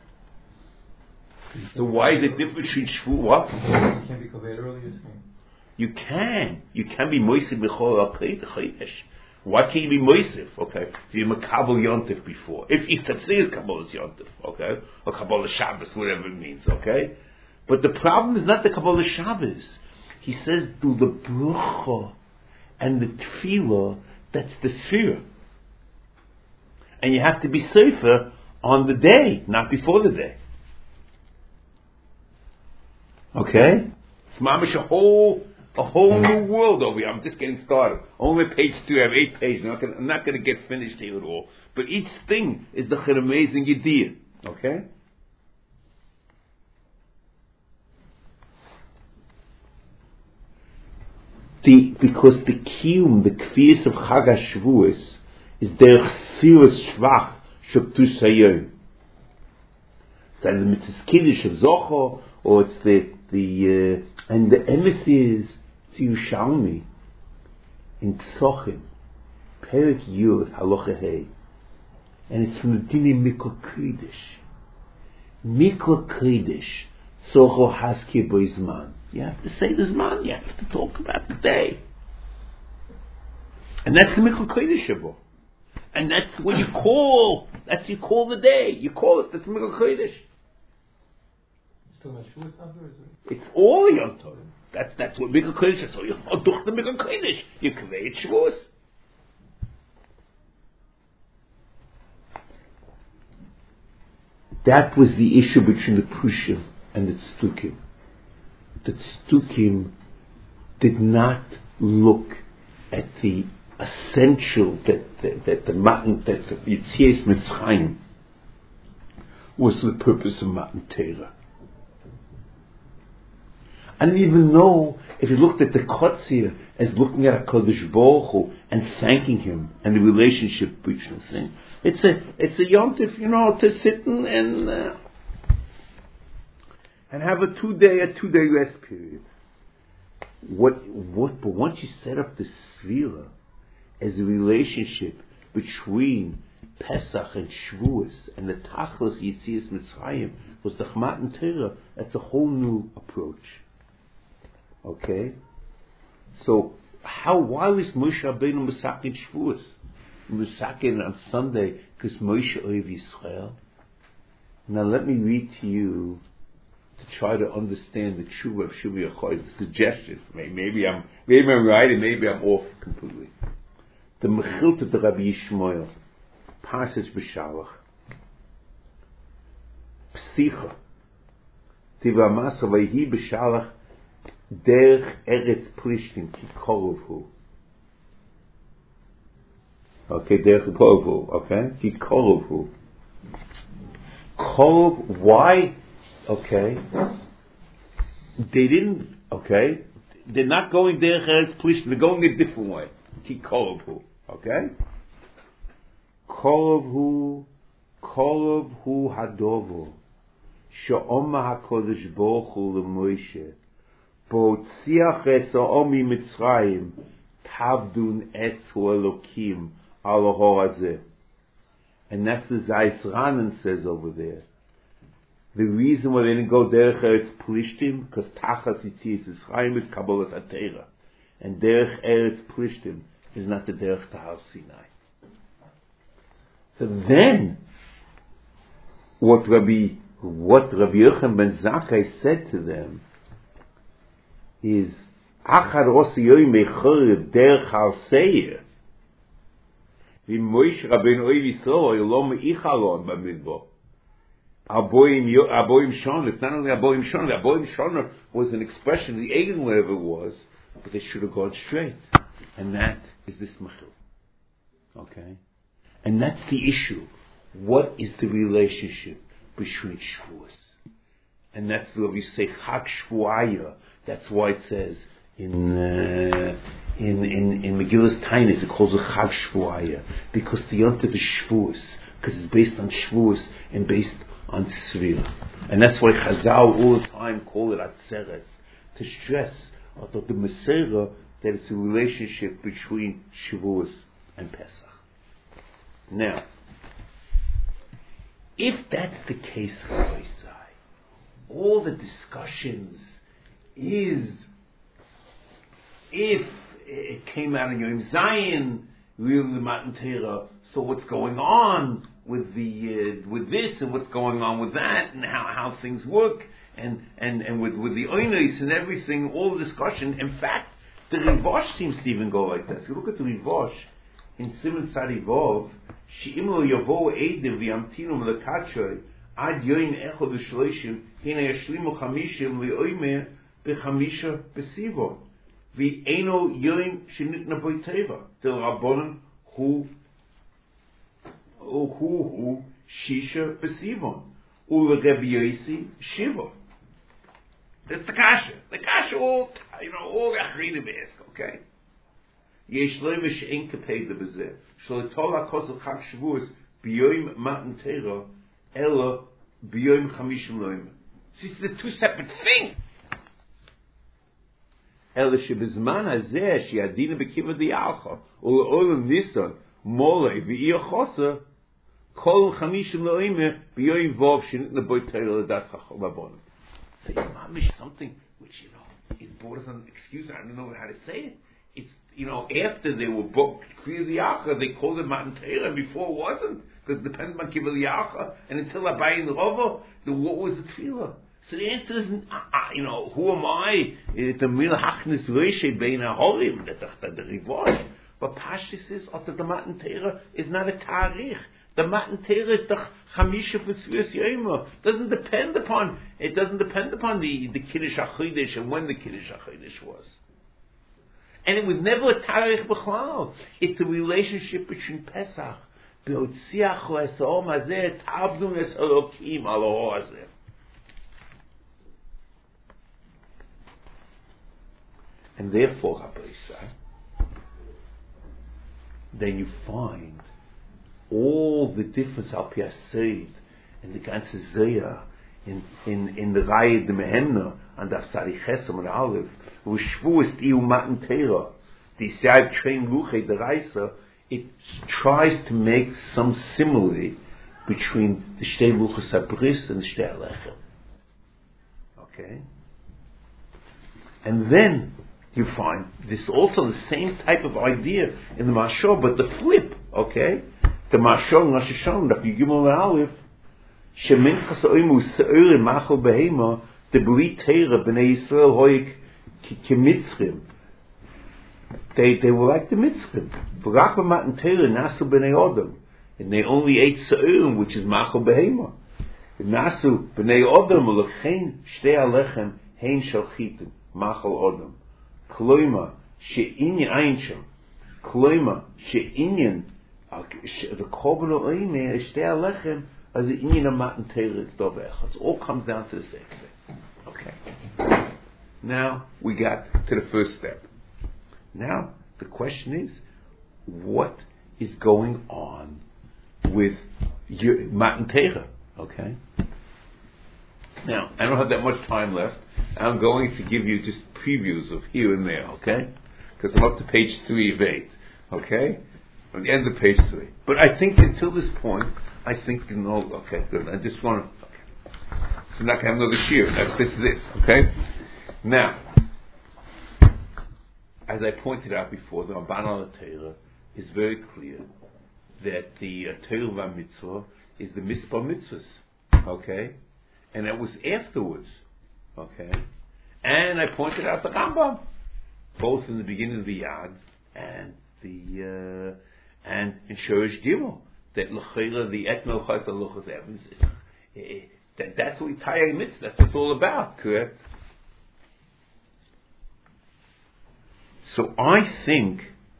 So why is it different between Shavuot? What? You can't be Kaveh early, you're saying? You can. You can be Moisim Chol HaKodesh. Why can't you be Moisif? Okay, if you're Makabal Yontif before, if if Tatzir is Kabbalah Yontif, okay, or Kabbalah Shabbos, whatever it means, okay. But the problem is not the Kabbalah Shabbos. He says, do the Brucha and the Tefillah. That's the Sfira, and you have to be safer on the day, not before the day. Okay, it's mamish a whole. A whole new world over here. I'm just getting started. Only page two. I have eight pages. I'm not gonna, I'm not going to get finished here at all. But each thing is the amazing idea. Okay? The, because the kiyum, the kfiyas of Chag HaShavuos is derech sfiras shvach shebtus hayom. It's either the mitzvah kiddush of Zochor, or it's the the uh, and the emes is Yerushalmi in Tzochim, Perek Yud Halacha Hey, and it's from the Dini Mikol Kodesh. Mikol Kodesh Socho Haski Boizman. You have to say the Zman. You have to talk about the day, and that's the Mikol Kodesh Shabo. And that's what you call. That's you call the day. You call it. That's Mikol Kodesh. It's all Yom Tov. That's that's what Mikol Kodesh is. So you doch the Mikol Kodesh. You create Shavuos. That was the issue between the Prushim and the Tzdukim. The Tzdukim did not look at the essential that that, that the Matan that the Yitzias Mitzrayim was the purpose of Matan Torah. I didn't even know if you looked at the Kotzir as looking at HaKadosh Baruch Hu and thanking him and the relationship between the thing. It's a it's a yontif, you know, to sit and and, uh, and have a two day a two day rest period. What what? But once you set up the Sfira as a relationship between Pesach and Shavuos and the Tachlis Yitzias Mitzrayim was the Matan Torah, that's a whole new approach. Okay, so how? Why was Moshe Rabbeinu Mesakin Shavuos, Mesakin on Sunday? Because Moshe Ohev Yisrael. Now let me read to you to try to understand the tshuva of Shuvi Achoy, the suggestions. Maybe I'm, maybe I'm right and maybe I'm off completely. The Mechilta to Rabbi Yishmael, Parshas B'Shalach, Psicha, Tiva Masa Vayhi B'Shalach, Derech Eretz Plishtim Ki Korovhu. Okay, Derech Korovhu. Okay, Ki Korovhu. Korov. Why? Okay, they didn't. Okay, they're not going Derech Eretz Plishtim. They're going a different way. Ki Korovhu. Okay. Korovhu, Korovhu Hadovo. She'oma HaKodesh Baruch Hu LeMoshe. Bo'tziach es ha'omi Mitzrayim tavdun es ha'elokim al ha'azeh. And that's the Zayis Ranan says over there. The reason why they didn't go Derech Eretz Plishtim, because Tachas Yitzias Mitzrayim is Kabbalas HaTeira, and Derech Eretz Plishtim is not the Derech to Har Sinai. So then, what Rabbi what Rabbi Yochanan ben Zakkai said to them is Achad Rosi Yoy Mechor Derech Har Seir. Vi Moshe Rabbeinu Oiv Yisrael Lo Meichalon Bamidbar. Aboim Aboim Shon. It's not only Aboim Shon. Aboim Shon was an expression, the Eigen whatever it was, but they should have gone straight, and that is this Mechil. Okay, and that's the issue. What is the relationship between Shavuos? And that's what we say Chag Shvuaya. That's why it says in uh, in in in Megillas Tainis it calls it Chag Shvuaya, because the Yontif is Shavuos, because it's based on Shavuos and based on Tzvira. And that's why Chazal all the time call it Atzeres, to stress although the Meseira that it's a relationship between Shavuos and Pesach. Now, if that's the case, Rabbi Isai, all the discussions is if it came out in Yom Zion, really the Matan Torah, so what's going on with the uh, with this and what's going on with that and how, how things work and, and, and with, with the Oinais and everything, all the discussion. In fact, the Rivosh seems to even go like this. You look at the Rivosh in Siman Sarivov, She'imlo Yavo Eidim V'yamtinu L'katchoy Ad Yoin Echod L'shloishim Hina Yashlimu Chamishim L'oimer B'chamisha B'sivon V'eino Yoin Shenitna Boiteva Del Rabbonon Hu Hu Hu Shisha B'sivon U'Rebi Yosi Shiva. That's the kasha. The kasha all, you know, all the achridim ask, okay? Yesh loime she'en kapeda b'zeh. Sh'letol ha'kos of Chag Shavuos b'yoyim matan Torah ela b'yoyim chamishim loime. See, it's the two separate things. Ela shebizman hazeh she'adina b'kiva di'alcha u'le'olam nisan molei v'i'yochosa kol chamishim loime b'yoyim vov she'nitna boi Torah l'das chacholabonim. So it's something which, you know, it borders on excuse. I don't know how to say it. It's, you know, after they were booked Kriya Liacha, they called it Matan Torah, and before it wasn't, because it depended on Kiva Liacha, and until Abayin Rova, the what was the Tefillah? So the answer is, uh, uh, you know, who am I? It's a Mil Hachnis Reishe Bein HaHorim, the Rivosh. But Pashtus is, after the Matan Torah is not a Tarikh. The Matan Torah is the Chamisha B'Tzvius Yomer. Doesn't depend upon, it doesn't depend upon the, the Kiddush HaChodesh and when the Kiddush HaChodesh was. And it was never a Tarikh B'chlal. It's a relationship between Pesach. Be'otziach le'esa'om hazeh ta'abdun es Elokim al ha'or hazeh. And therefore, Rabbi Yisrael, then you find all the difference al pi haseid in the ganze Zayah, in in in the Raya de Mehemna and the Sari Chesam and Aleph, wo Shavuos iu Matan Torah, the Yisrael train Luchei the Reisa, it tries to make some similarity between the Shtei Luchos HaBris and the Shtei Alechem. Okay, and then you find this also the same type of idea in the Mashor, but the flip. Okay. The Mashon Rosh Hashanah, that you give them an Aleph, Sheminchas Oimu Se'er Machal Behema the Brit Teira b'nei Yisrael hoik k'mitzrim. They they were like the mitzrim. V'rak b'matan Teira nasu b'nei Odom, and they only ate sa'urim, which is machal behema. Nasu b'nei Odom u'lechein shtei alechem hein shel chitin machal Odom. Kloima she'inyan ayin shel. Kloima she'inyan the korban oimeh shtei alechem as the inyan of matan Teira dovech. It all comes down to the same thing. Okay. Now we got to the first step. Now the question is, what is going on with your matan Teira? Okay. Now I don't have that much time left. I'm going to give you just previews of here and there. Okay, because I'm up to page three of eight. Okay, on the end of page three. But I think until this point, I think you know. Okay, good. I just want to. Okay. So I'm not going to have another shear. That's, this is it. Okay. Now, as I pointed out before, the Ramban al Teira is very clear that the uh, Teira Mitzvah is the Mitzvah Mitzvahs. Okay, and it was afterwards. Okay, and I pointed out the Rambam, both in the beginning of the Yad and the uh, and in Shorish Gimel, that l'chayra the etmel chas aluchas evans. That that's what we tie mitzvah. That's what it's all about, correct? So I think,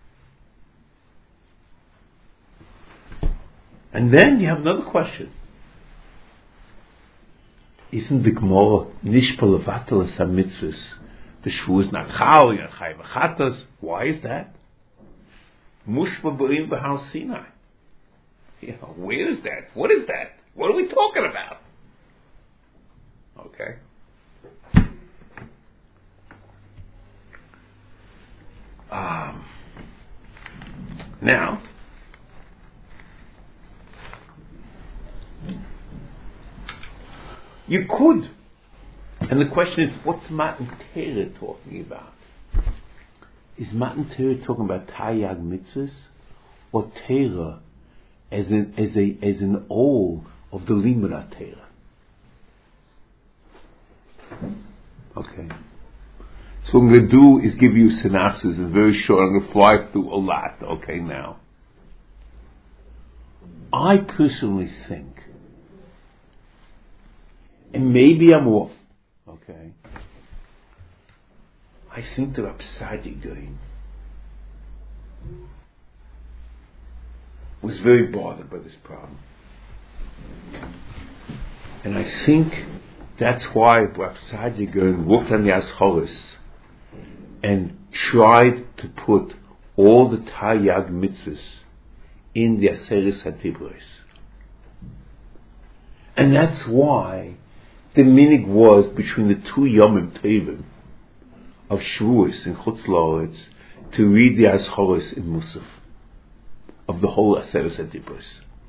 and then you have another question. Isn't the Gemara nishpal levatel es mitzvahs? The shvuz nachal yachai v'chatas. Why is that? Mushma b'rim b'har Sinai. Yeah, where is that? What is that? What are we talking about? Okay. Um, now, you could, and the question is, what's Matan Teira talking about? Is Matan Teira talking about Taryag mitzvahs, or Teira as an as a as an all of the Limud Teira? Okay. So what I'm going to do is give you a synopsis. It's very short. I'm going to fly through a lot. Okay, now. I personally think, and maybe I'm off, okay, I think the Rav Saadia Gaon was very bothered by this problem. And I think that's why Rav Saadia Gaon worked on the Aschoris and tried to put all the Taryag mitzvahs in the Aseres HaDibros. And that's why the minig was between the two Yomim Tovim of Shavuos in Chutz La'aretz to read the Aschoris in Musaf of the whole Aseres HaDibros.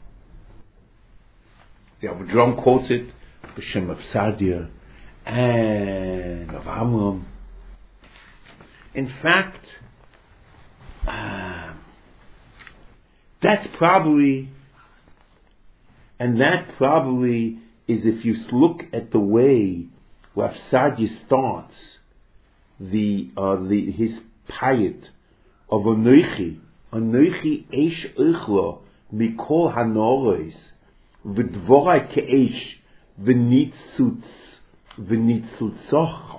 The Avedram quotes it, B'Shem Rav Saadia and of Amram. In fact, uh, that's probably, and that probably is if you look at the way Rav Saadia starts the uh, the his payat of Anoichi, Anoichi Eish Eichlo Mikol Hanoros V'Dvorai Ke'Eish V'Nitzutz V'Nitzutzocha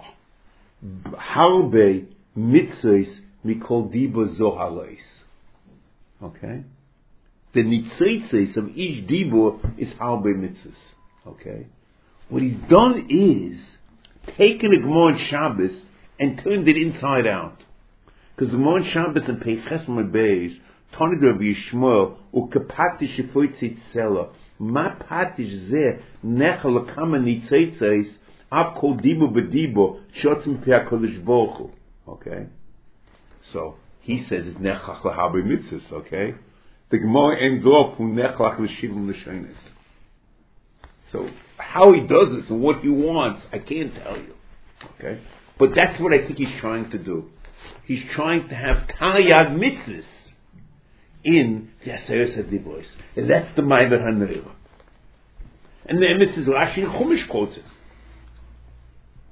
Harbe Mitzvahs Mikol Dibo Zoharos. Okay? The Nitzitzes of each Dibo is Harbe Mitzvahs. Okay? What he's done is taken a Gemara on Shabbos and turned it inside out. Because the Gemara on Shabbos and Peiches Mebeis, Tanid Rabbi Yishmael, Ukapatish Efoitzit Sela, Ma Patish Zeh, Nechal Akama Nitzitzes, Av Kol Dibo B'Dibo, Shotzim Pei HaKadosh Baruch Hu. Okay? So, he says it's Nechach L'Harbe Mitzvahs, okay? The Gemara ends off, Hu Nechach L'Shivim L'Shonis. So, how he does this and what he wants, I can't tell you. Okay? But that's what I think he's trying to do. He's trying to have Taryag mitzvahs in the Aseres HaDibros. And that's the Ma'aver HaNeira. And then Missus Rashi in Chumash quotes it.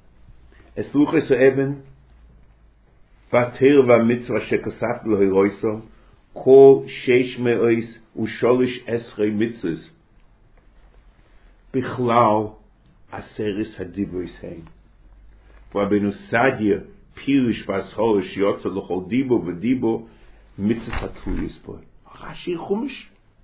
Es luches eben, vater va mitzvah shekasat lo heroiso, kol sheish me'ois usholish esrei mitzvahs, bichlal aseris hadibris hein. Rabbeinu Sadia, Pirush Vasholish Yotza L'chol Dibo V'Dibo Mitzvah Hatluyis Boy. Rashi Chumash.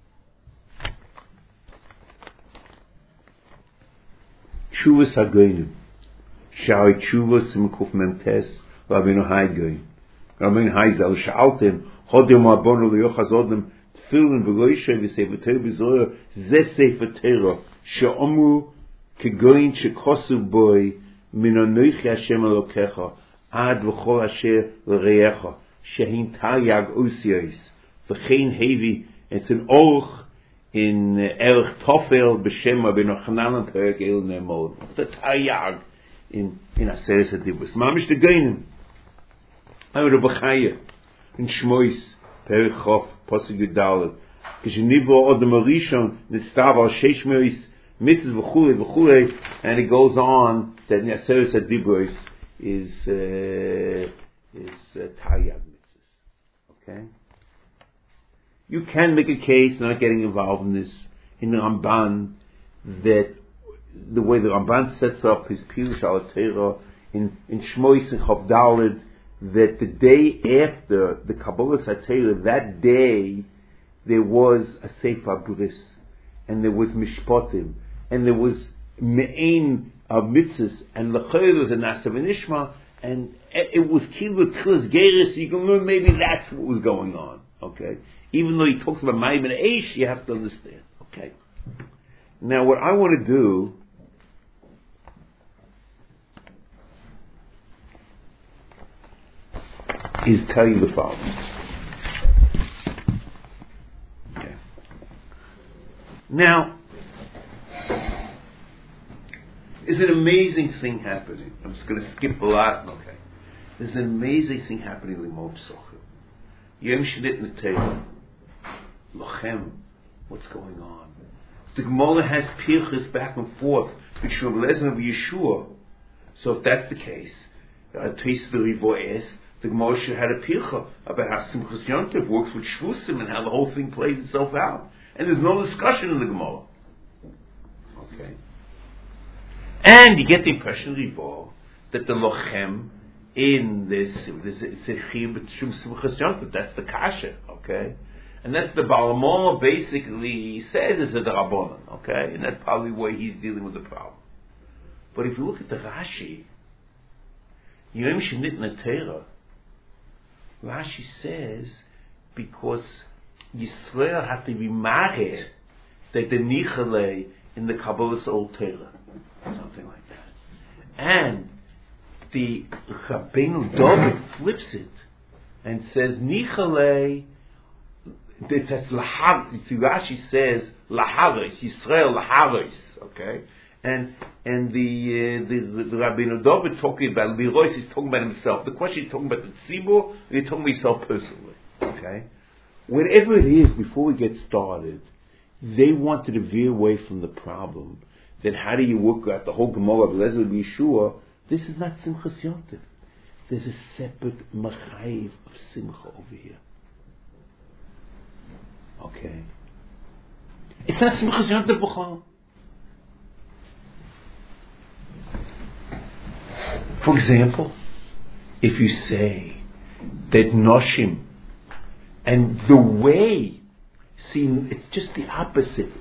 Tshuvas Hagoyim. Shari Tshuvas Simkuf Memtes Rabbeinu Hai Goyim. Rabbeinu Hai Zal Sha'altem Hodem Abono L'Yochazodem Tfilin V'Loisha V'Sefer Torah B'Zohar Zeh Sefer Torah She'omu Kegoyin Shekosu Boy Min Anoichi Hashem Elokecha Ad V'chol Asher L'Reyecha Shehin Taryag Osios V'chein Hevi. It's an Orch in Erech Tofel B'Shem Rabbeinu Chanan Perek El Nemod. The Taryag in in Aseres Adibus. Mamish the Geinim. Amir B'Chaya in Shmois Perek Chof Posig Yudalet. Kishnivo Odem Arishon Nitztav Al Sheish Meis Mitzvah V'chulei V'chulei, and it goes on that Aseres Adibus is uh, is uh, Taryag mitzvahs. Okay, you can make a case, not getting involved in this, in the Ramban, that the way the Ramban sets up his Pirush al Torah in in Shmois and Chav Daled, that the day after the Kabbalah HaTorah, that day there was a Sefer Bris, and there was Mishpatim, and there was Me'ain of mitzvahs, and l'chayr was a Nasav and Ishma, and it was Kilu Tchilas Geras. You can learn maybe that's what was going on. Okay, even though he talks about Mayim and Eish, you have to understand. Okay, now what I want to do is tell you the following. Okay, now. There's an amazing thing happening. I'm just going to skip a lot. Okay. There's an amazing thing happening in Limon Psochim. Yom Shnit Netayah. Lochem. What's going on? The Gemara has pirchas back and forth between Lezer and Yeshua. So if that's the case, uh, Taste the Rivoes, the Gemara should have a pircha about how Simchas Yontif works with Shvusim and how the whole thing plays itself out. And there's no discussion in the Gemara. Okay. And you get the impression, Rivo, that the lochem in this, this it's a chiyuv b'tshum simchas yontif. That's the kasha, okay, and that's the Balamor basically says is a drabonon, okay, and that's probably where he's dealing with the problem. But if you look at the Rashi, Yom Shnit Netera, Rashi says because Yisrael had to be maher that the nichale in the Kabbalah's Old Torah. Something like that. And the Rabbeinu David flips it and says, Nichale, that's Lahar, Rashi says, Laharis, Yisrael Laharis, okay? And and the, uh, the, the, the Rabbeinu David talking about, Lirois is talking about himself. The question is talking about the Tzibur, and he's talking about himself personally, okay? Whatever it is, before we get started, they wanted to veer away from the problem. Then how do you work out the whole Gemara of Lezer Yeshua? This is not Simchas Yontif. There's a separate Machayiv of Simcha over here. Okay? It's not Simchas Yontif B'chol. For example, if you say that Noshim, and the way, see, it's just the opposite.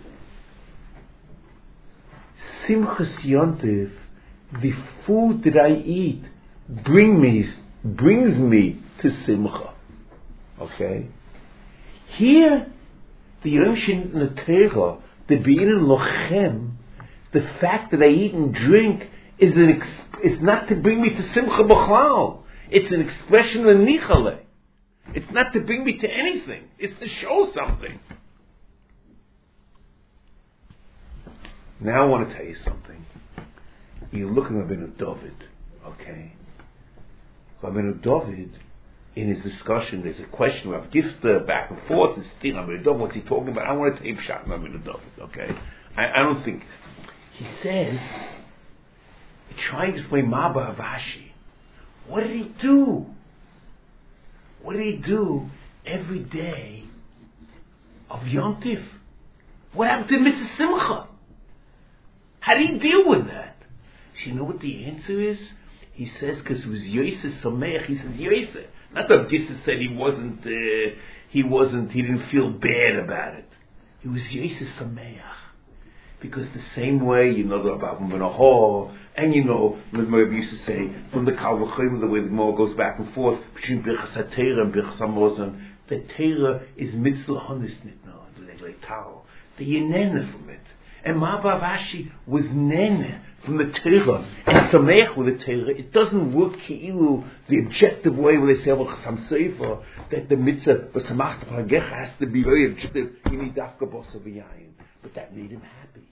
Simchas Yontif, the food that I eat, bring me, brings me to Simcha. Okay? Here, the Yom Shin Netera, the Be'in Lochem, the fact that I eat and drink is an ex- is not to bring me to Simcha B'chlal. It's an expression of Nichale. It's not to bring me to anything. It's to show something. Now I want to tell you something. You're looking at Rabbeinu David, okay? Rabbeinu David, in his discussion, there's a question of Gifta, back and forth, and still Rabbeinu David, what's he talking about? I want to take shot on Rabbeinu David, okay? I, I don't think... He says trying to explain Maba Avashi. What did he do? What did he do every day of Yom Tif? What happened to Mitzvah Simcha? How did he deal with that? So you know what the answer is? He says because it was Yosef Sameach. He says Yosef. Not that Jesus said he wasn't. Uh, he wasn't. He didn't feel bad about it. It was Yosef Sameach. Because the same way, you know, the Rabbi Menachor, and you know, the Rebbe used to say, from the Kal V'Cholim, the way the Gemara goes back and forth, between Birchas HaTeirah and Birchas HaMozon, the Teirah is mitzvah honis nitna, like Tal. The Yenena from it. And Maba Avashi was Nene from the Teirah, and Sameach with the Teirah. It doesn't work Ki'ilu, the objective way where they say, well, Chasam Sefer, that the mitzvah, but Samach T'Chagecha has to be very objective, you need Dafka Bosa V'Yayin. But that made him happy.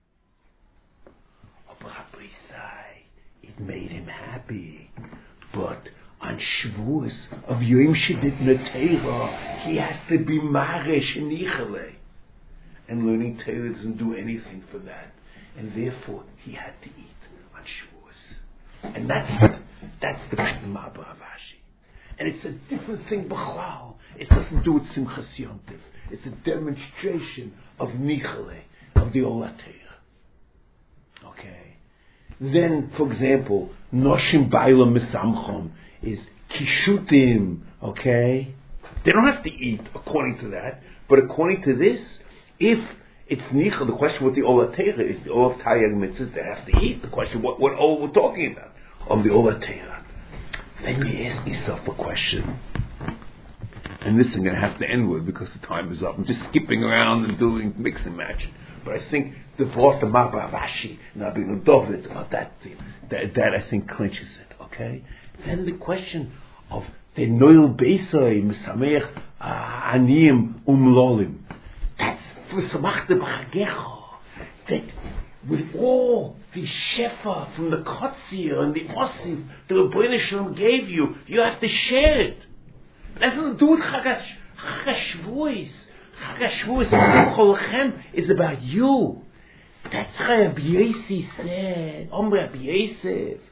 It made him happy. But on Shavuos of Yom Shedit Neteira, he has to be Maresh and Ichale. And learning Torah doesn't do anything for that. And therefore, he had to eat on Shavuos. And that's that's the Maba Avashi. And it's a different thing, B'chlal. It doesn't do with Simchas Yom Tov. It's a demonstration of Nichale, of the Olat Torah. Okay. Then, for example, Noshim Baila Misamchom is Kishutim, okay? They don't have to eat according to that, but according to this, if it's Nichal, the question what the Olat Torah is, the Olat Tayag Mitzvahs, they have to eat. The question, what, what Ol we're talking about? Of the Olat Torah. Then you ask yourself a question. And this I'm going to have to end with because the time is up. I'm just skipping around and doing mix and match. But I think the Vort, the Maba Avashi, Nabinu David, about that thing, that, that I think clinches it, okay? Then the question of the Noel Beisai, Mesamech, Aniyim, Umlolim. That's for Samach de B'chagecha. That with all the Shefa from the Kotzir and the Osif the Rebbeinu Shalom gave you, you have to share it. It has nothing to do with Chag HaShavuos. Chag HaShavuos and Chol Lechem is about you. That's how Rabbi Yossi said. Om Rabbi Yosef.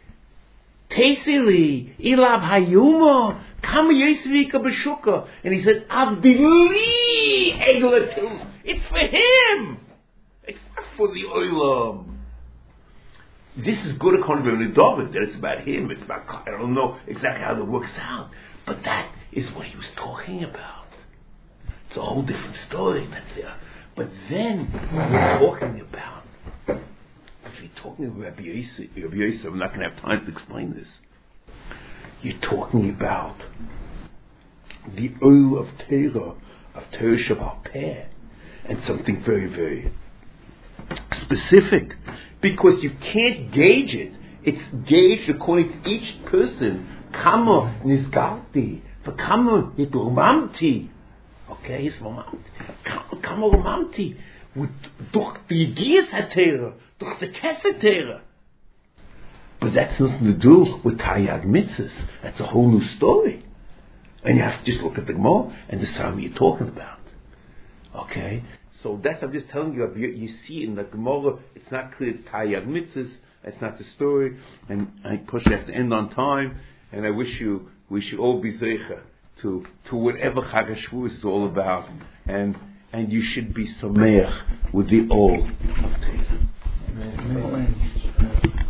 Tesili, Ilab Hayuma, Kam Yosef B'Shuka. And he said, Avdili Egletu. It's for him. It's not for the Olam. This is good according to David, that it's about him. It's about, I don't know exactly how that works out. But that is what he was talking about. It's a whole different story that's there. But then we're talking about, if you're talking about Rabbi Yosef, Rabbi Yosef, I'm not going to have time to explain this. You're talking about the oil of Torah, of Torah Shabbat Peh, and something very, very specific. Because you can't gauge it. It's gauged according to each person. Kama nizgalti, v'kama nidurmamti. Okay, it's mamamti. Kama rumamti. Durch the Yigiyas HaTorah, durch the Kesed Torah. But that's nothing to do with Taryag Mitzvahs. That's a whole new story. And you have to just look at the Gemara and decide what you're talking about. Okay? So that's, I'm just telling you, you, you see in the Gemara, it's not clear it's Taryag Mitzvahs, that's not the story, and I push it to end on time, and I wish you, we should all be zeicha to, to whatever Chag HaShavuos is all about, and, and you should be sameach with the all of Torah.